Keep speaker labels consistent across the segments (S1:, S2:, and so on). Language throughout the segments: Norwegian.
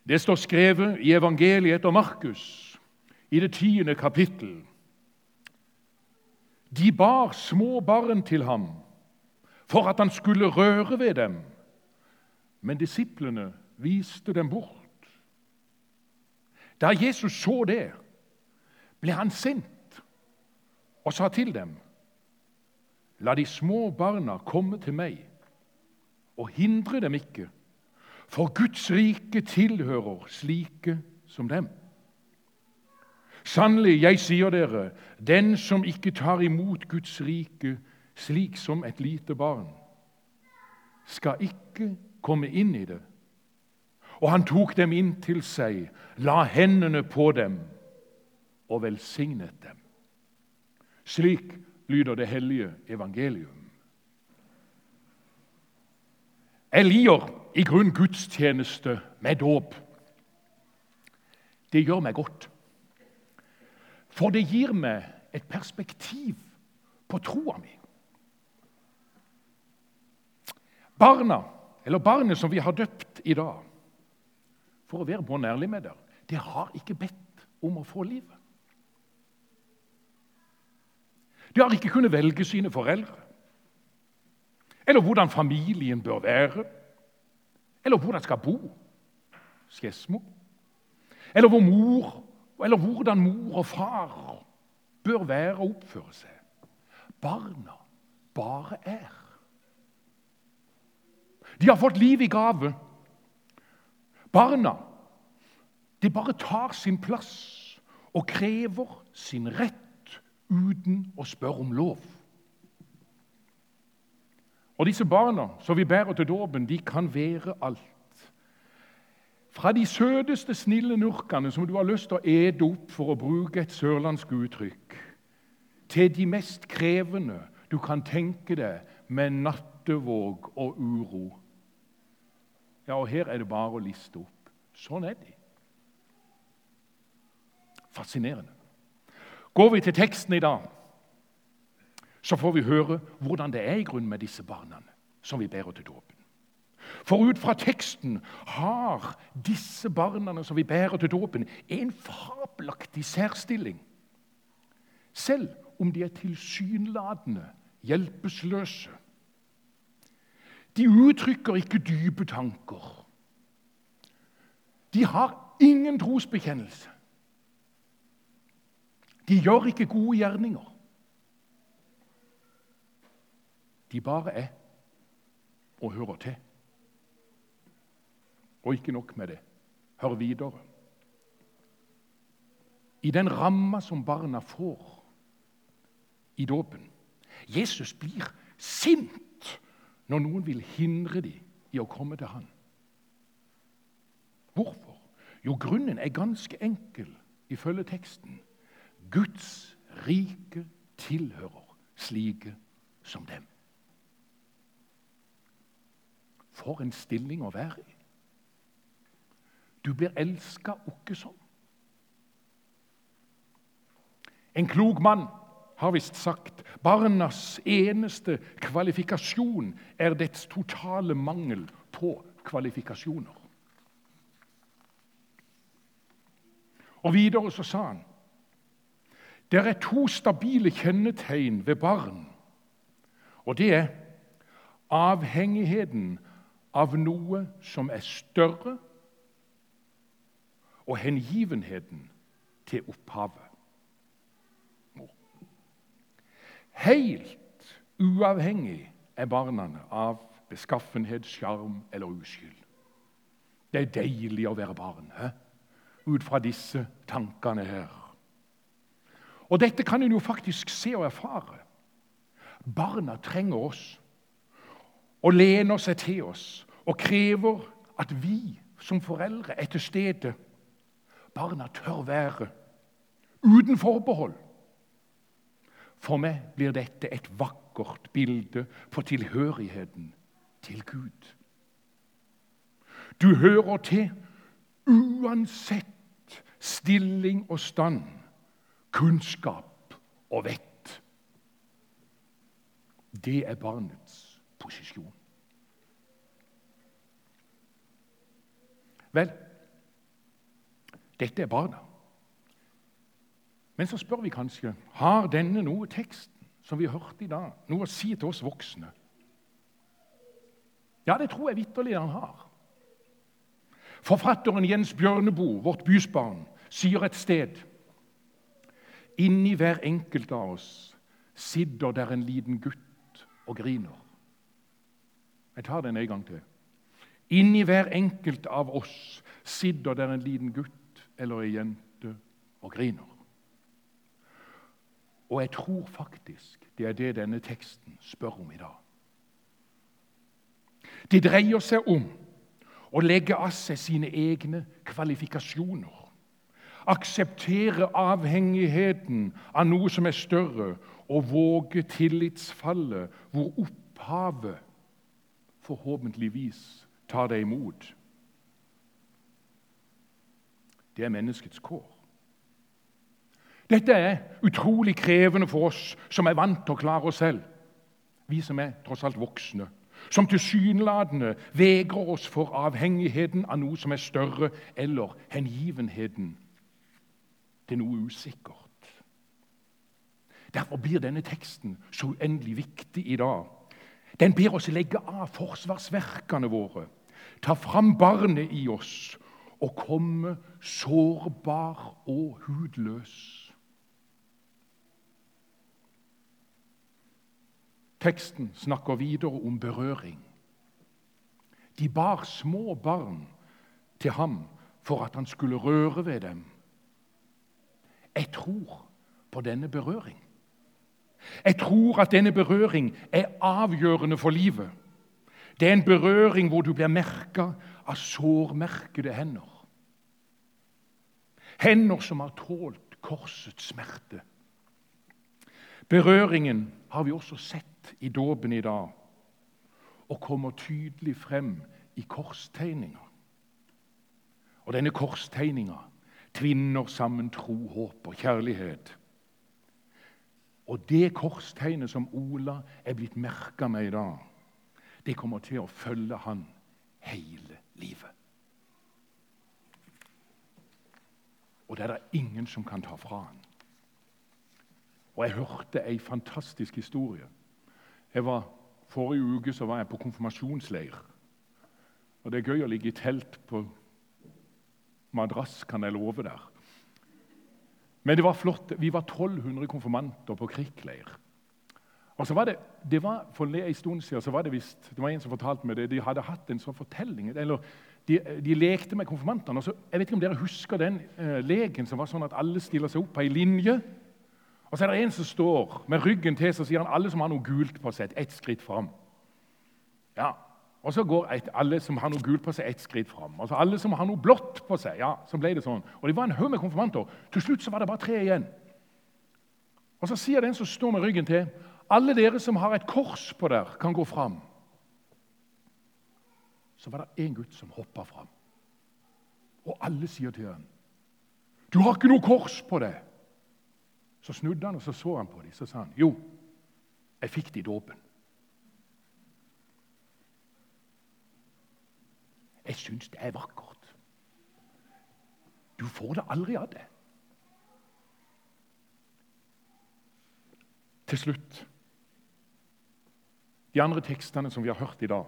S1: Det står skrevet i evangeliet etter Markus, i det 10. kapittel. De bar små barn til ham, for at han skulle røre ved dem. Men disiplene viste dem bort. Da Jesus så det, ble han sint og sa til dem: La de små barna komme til meg, og hindre dem ikke, for Guds rike tilhører slike som dem. Sannelig, jeg sier dere, den som ikke tar imot Guds rike slik som et lite barn, skal ikke komme inn i det. Og han tok dem inn til seg, la hendene på dem og velsignet dem. Slik lyder det hellige evangelium. Jeg liker i grunn gudstjeneste med dåp. Det gjør meg godt. For det gir meg et perspektiv på troa mi. Barnet som vi har døpt i dag, for å være ærlig med dere, det har ikke bedt om å få livet. De har ikke kunnet velge sine foreldre, eller hvordan familien bør være, eller hvor de skal bo, Skedsmo, eller hvordan mor og far bør være og oppføre seg. Barna bare er. De har fått liv i gave. Barna, de bare tar sin plass og krever sin rett uten å spørre om lov. Og disse barna som vi bærer til dåpen, de kan være alt. Fra de søteste, snille nurkene som du har lyst til å ete opp, for å bruke et sørlandsk uttrykk, til de mest krevende du kan tenke deg, med nattevåg og uro. Ja, og her er det bare å liste opp. Sånn er de. Fascinerende. Går vi til teksten i dag, så får vi høre hvordan det er i grunn med disse barna som vi bærer til dåpen. For ut fra teksten har disse barna som vi bærer til dåpen, en fabelaktig særstilling. Selv om de er tilsynelatende hjelpeløse. De uttrykker ikke dype tanker. De har ingen trosbekjennelse. De gjør ikke gode gjerninger. De bare er og hører til. Og ikke nok med det. Hør videre. I den ramma som barna får i dåpen. Jesus blir sint når noen vil hindre dem i å komme til han. Hvorfor? Jo, grunnen er ganske enkel ifølge teksten. Guds rike tilhører slike som dem. For en stilling å være i. Du blir elsket ikke sånn. En klok mann har visst sagt, barnas eneste kvalifikasjon er dets totale mangel på kvalifikasjoner. Og videre så sa han, det er to stabile kjennetegn ved barn, og det er avhengigheten av noe som er større, og hengivenheten til opphavet. Helt uavhengig er barna av beskaffenhet, sjarm eller uskyld. Det er deilig å være barn, ut fra disse tankene her. Og dette kan en jo faktisk se og erfare. Barna trenger oss, og lener seg til oss, og krever at vi som foreldre er til stede. Barna tør være uten forbehold. For meg blir dette et vakkert bilde på tilhørigheten til Gud. Du hører til uansett stilling og stand, kunnskap og vett. Det er barnets posisjon. Vel, Dette er barna. Men så spør vi kanskje, har denne noe teksten som vi har hørt i dag, noe å si til oss voksne? Ja, det tror jeg vitterlig han har. Forfatteren Jens Bjørneboe, vårt bysbarn, sier et sted: inni hver enkelt av oss sitter der en liten gutt og griner. Jeg tar den en gang til. Inni hver enkelt av oss sitter der en liten gutt eller en jente og griner. Og jeg tror faktisk det er det denne teksten spør om i dag. Det dreier seg om å legge av seg sine egne kvalifikasjoner, akseptere avhengigheten av noe som er større, og våge tillitsfallet hvor opphavet forhåpentligvis tar deg imot. Det er menneskets kår. Dette er utrolig krevende for oss som er vant til å klare oss selv. Vi som er tross alt voksne, som tilsynelatende vegrer oss for avhengigheten av noe som er større, eller hengivenheten til noe usikkert. Derfor blir denne teksten så uendelig viktig i dag. Den ber oss legge av forsvarsverkene våre, ta fram barnet i oss og komme sårbar og hudløs. Teksten snakker videre om berøring. De bar små barn til ham for at han skulle røre ved dem. Jeg tror på denne berøring. Jeg tror at denne berøring er avgjørende for livet. Det er en berøring hvor du blir merket av sårmerkede hender. Hender som har tålt korsets smerte. Berøringen har vi også sett i dåpen i dag, og kommer tydelig frem i korstegninga. Og denne korstegninga tvinner sammen tro, håp og kjærlighet. Og det korstegnet som Ola er blitt merket med i dag, det kommer til å følge han hele livet. Og det er det ingen som kan ta fra han. Og jeg hørte en fantastisk historie. Forrige uke så var jeg på konfirmasjonsleir. Og det er gøy å ligge i telt på madrass, kan jeg love der. Men det var flott. Vi var 1200 konfirmanter på krikkleir. Og så var det var for en stund siden så var det visst, det var en som fortalte meg det, de hadde hatt en sånn fortelling, eller de lekte med konfirmantene. Og så, jeg vet ikke om dere husker den leken som var sånn at alle stiller seg opp på en linje. Og så er det en som står med ryggen til, så sier han alle som har noe gult på seg, ett skritt fram. Ja, og så går alle som har noe gult på seg, ett skritt fram. Og så alle som har noe blått på seg, ja, så ble det sånn. Og det var en haug med konfirmanter. Til slutt så var det bare 3 igjen. Og så sier den som står med ryggen til, alle dere som har et kors på der, kan gå fram. Så var det en gutt som hoppet fram. Og alle sier til han, du har ikke noe kors på deg. Så snudde han, og så han på dem. Så sa han, jo, jeg fikk det i dåpen. Jeg synes det er vakkert. Du får det aldri av det. Til slutt, de andre tekstene som vi har hørt i dag,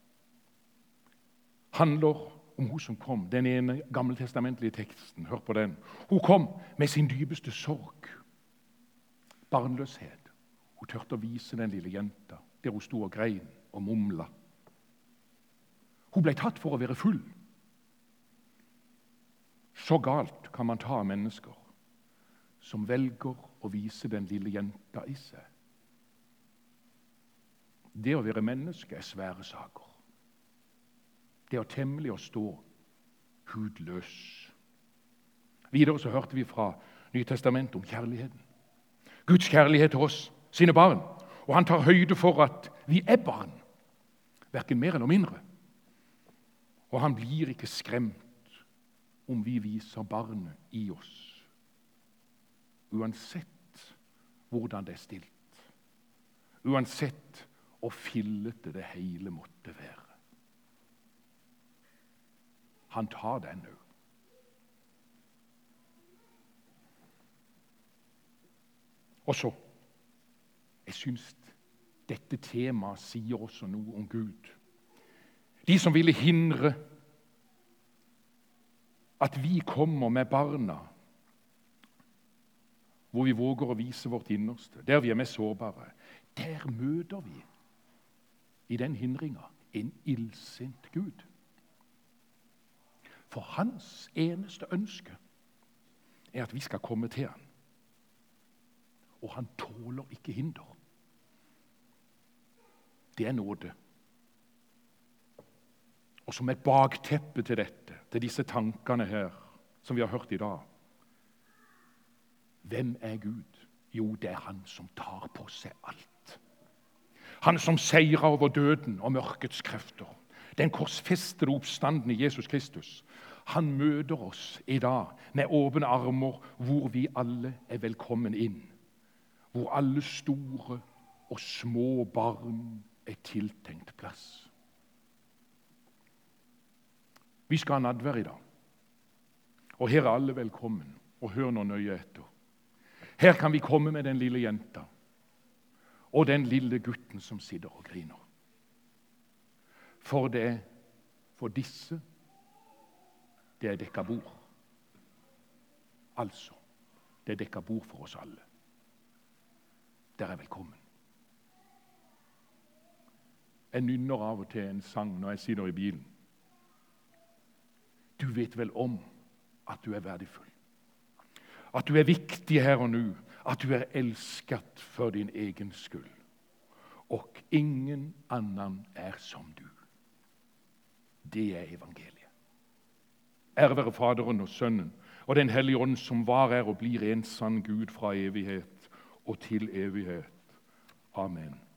S1: handler om hun som kom, den ene gammeltestamentlige teksten. Hør på den. Hun kom med sin dypeste sorg. Barnløshet. Hun tørte å vise den lille jenta der hun stod og grein og mumla. Hun ble tatt for å være full. Så galt kan man ta mennesker som velger å vise den lille jenta i seg. Det å være menneske er svære saker. Det er temmelig å stå hudløs. Videre så hørte vi fra Nytestamentet om kjærligheten. Guds kjærlighet til oss, sine barn. Og han tar høyde for at vi er barn, hverken mer eller mindre. Og han blir ikke skremt om vi viser barnet i oss, uansett hvordan det er stilt, uansett hvor fillete det hele måtte være. Han tar den nå. Og så, jeg synes dette temaet sier også noe om Gud. De som ville hindre at vi kommer med barna, hvor vi våger å vise vårt innerste, der vi er mest sårbare, der møter vi i den hindringa en illsint Gud. For hans eneste ønske er at vi skal komme til han. Og han tåler ikke hinder. Det er nåde. Og som et bakteppe til dette, til disse tankene her, som vi har hørt i dag. Hvem er Gud? Jo, det er han som tar på seg alt. Han som seirer over døden og mørkets krefter. Den korsfestede oppstanden i Jesus Kristus. Han møter oss i dag med åpne armer, hvor vi alle er velkommen inn. Hvor alle store og små barn er tiltenkt plass. Vi skal ha nadvær i dag. Og her er alle velkommen. Og hør nå nøye etter. Her kan vi komme med den lille jenta og den lille gutten som sitter og griner. For disse, det er dekka bord. Altså, det er dekka bord for oss alle. Dere er velkommen. Jeg nynner av og til en sang når jeg sitter i bilen. Du vet vel om at du er verdifull. At du er viktig her og nå. At du er elsket for din egen skyld. Og ingen annen er som du. Det er evangeliet. Ære være Faderen og Sønnen og den Hellige Ånd som var, er og blir en sann Gud fra evighet og til evighet. Amen.